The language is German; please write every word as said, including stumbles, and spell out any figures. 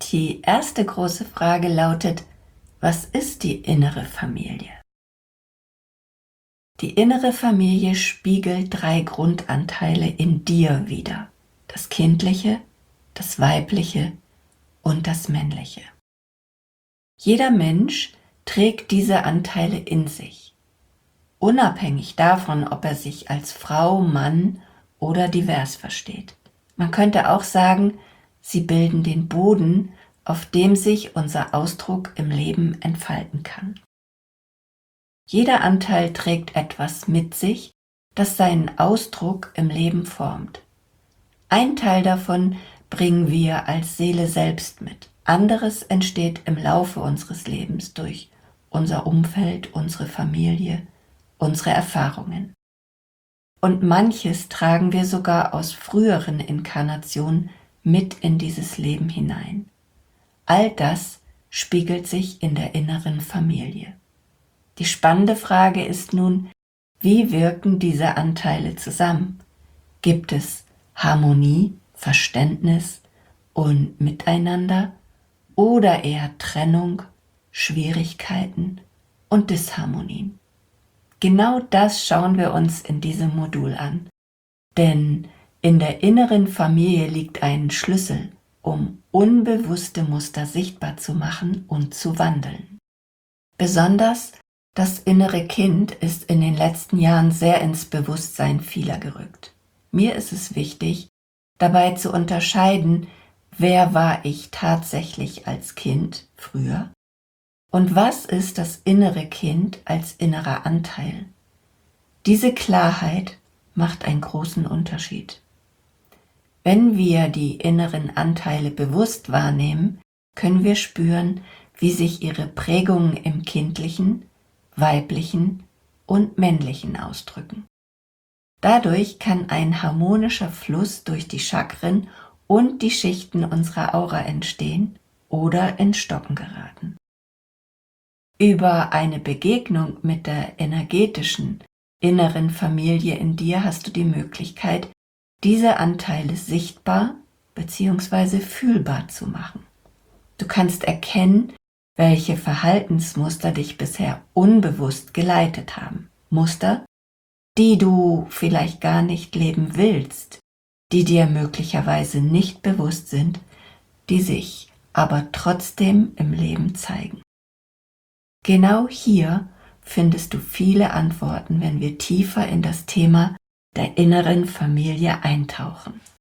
Die erste große Frage lautet: Was ist die innere Familie? Die innere Familie spiegelt drei Grundanteile in dir wider: das Kindliche, das Weibliche und das Männliche. Jeder Mensch trägt diese Anteile in sich, unabhängig davon, ob er sich als Frau, Mann oder divers versteht. Man könnte auch sagen, sie bilden den Boden, auf dem sich unser Ausdruck im Leben entfalten kann. Jeder Anteil trägt etwas mit sich, das seinen Ausdruck im Leben formt. Ein Teil davon bringen wir als Seele selbst mit. Anderes entsteht im Laufe unseres Lebens durch unser Umfeld, unsere Familie, unsere Erfahrungen. Und manches tragen wir sogar aus früheren Inkarnationen mit in dieses Leben hinein. All das spiegelt sich in der inneren Familie. Die spannende Frage ist nun: Wie wirken diese Anteile zusammen? Gibt es Harmonie, Verständnis und Miteinander oder eher Trennung, Schwierigkeiten und Disharmonien? Genau das schauen wir uns in diesem Modul an, denn in der inneren Familie liegt ein Schlüssel, um unbewusste Muster sichtbar zu machen und zu wandeln. Besonders das innere Kind ist in den letzten Jahren sehr ins Bewusstsein vieler gerückt. Mir ist es wichtig, dabei zu unterscheiden, wer war ich tatsächlich als Kind früher und was ist das innere Kind als innerer Anteil. Diese Klarheit macht einen großen Unterschied. Wenn wir die inneren Anteile bewusst wahrnehmen, können wir spüren, wie sich ihre Prägungen im Kindlichen, Weiblichen und Männlichen ausdrücken. Dadurch kann ein harmonischer Fluss durch die Chakren und die Schichten unserer Aura entstehen oder ins Stocken geraten. Über eine Begegnung mit der energetischen, inneren Familie in dir hast du die Möglichkeit, diese Anteile sichtbar bzw. fühlbar zu machen. Du kannst erkennen, welche Verhaltensmuster dich bisher unbewusst geleitet haben. Muster, die du vielleicht gar nicht leben willst, die dir möglicherweise nicht bewusst sind, die sich aber trotzdem im Leben zeigen. Genau hier findest du viele Antworten, wenn wir tiefer in das Thema der inneren Familie eintauchen.